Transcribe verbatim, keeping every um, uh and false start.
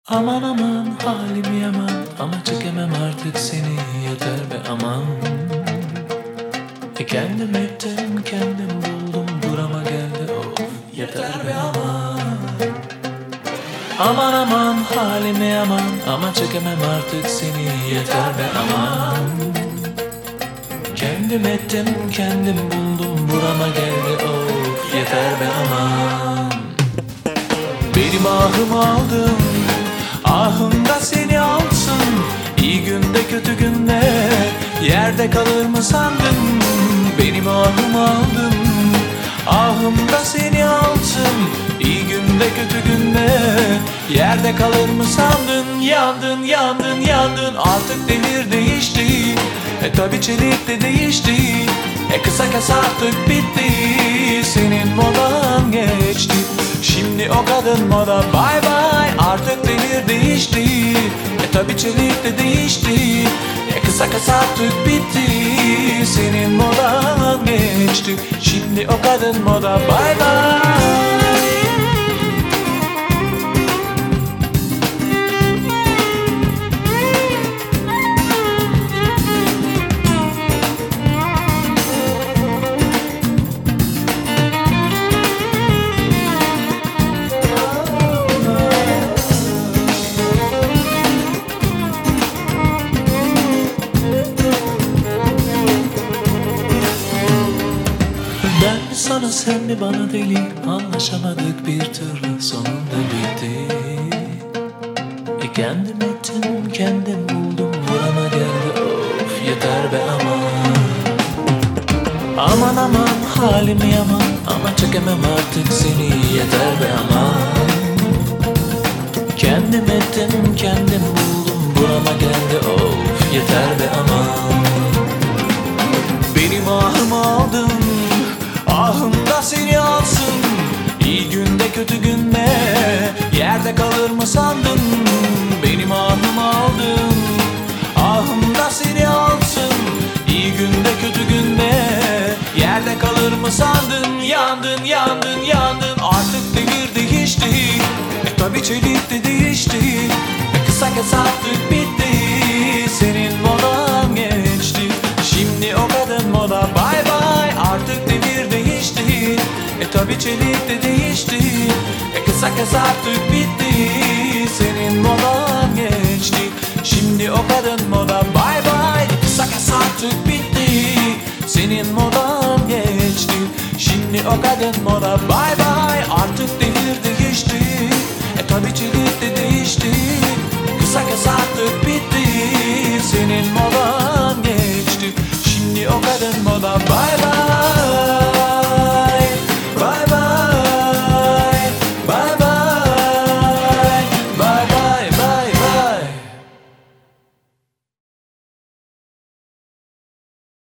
Aman aman halim yaman, ama çekemem artık seni, yeter be aman. E kendim ettim kendim buldum, burama geldi of, yeter be aman. Aman aman halim yaman, ama çekemem artık seni, yeter be aman. Kendim ettim kendim buldum, burama geldi of, yeter be aman. Benim ahım aldım, ahım da seni alsın. İyi günde kötü günde yerde kalır mı sandın? Benim ahım aldım, ahım da seni alsın. İyi günde kötü günde yerde kalır mı sandın? Yandın yandın yandın, artık devir değişti. E tabi çelik de değişti. E kısa kes artık bitti, senin modan geçti. Şimdi o kadın moda bye bye, artık devir değişti. E tabi çelik de değişti. E kısa kes artık bitti, senin modan geçti. Şimdi o kadın moda bye bye. Ben mi sana sen mi bana deli, anlaşamadık bir türlü, sonunda bitti. E kendim ettim kendim buldum, burama geldi of, yeter be aman. Aman aman halim yaman, ama çekemem artık seni, yeter be aman. Kendim ettim kendim buldum, burama geldi of, yeter be aman. Benim ahım aldım, ahım da seni alsın. İyi günde kötü günde yerde kalır mı sandın? Benim ahım aldım, ahım da seni alsın. İyi günde kötü günde yerde kalır mı sandın? Yandın yandın yandın, artık devir değişti. E tabi çelik de değişti. E kısa kes artık bitti, senin modan geçti. Şimdi o kadın moda bye bye, artık devir değişti. E tabi çelik de değişti. E kısa kes artık bitti, senin modan geçti. Şimdi o kadın moda bye bye, e kısa kes artık bitti, senin modan geçti. Şimdi o kadın moda bye bye, artık devir